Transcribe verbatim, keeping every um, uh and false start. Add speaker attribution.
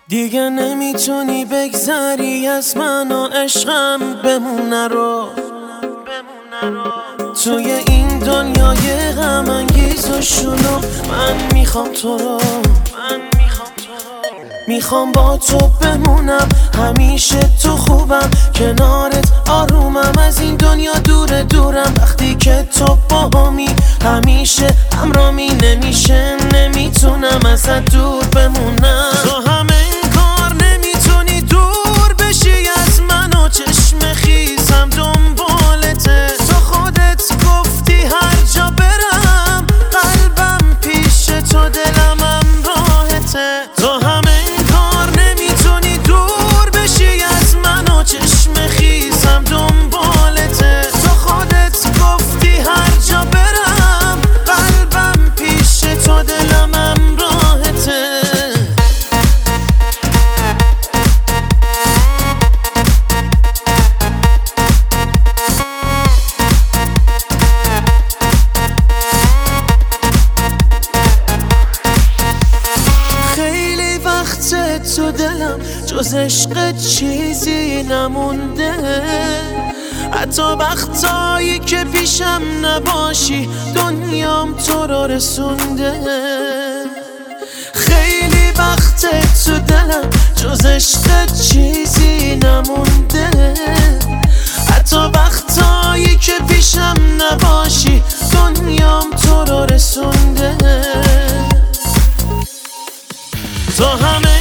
Speaker 1: دیگه نمیتونی بگذری از من و عشقم بمونه رو توی این دنیای غم انگیز و شلوغ. من میخوام تو رو میخوام با تو بمونم همیشه، تو خوبم کنارت آرومم، از این دنیا دور دورم. وقتی که تو باهمی همیشه همرامی، نمیشه نمیتونم ازت دور بمونم. تو همه این کار نمیتونی دور بشی از من و چشم خیزم دنبالته. تو خودت گفتی هر جا برم قلبم پیش تو، دلم هم راحته. تو همه این کار نمیتونی دور بشی از من و چشم خیزم دنبالته. تو خودت گفتی هر جا برم قلبم پیش تو، دلم هم راحته. خیلی وقت تو دلم جز عشق چیزی نمونده، حتی وقتایی که پیشم نباشی دنیام تو رو رسونده. خیلی وقت تو دلم جز عشق چیزی نمونده، حتی وقتایی که پیشم نباشی دنیام تو رو رسونده. تو همه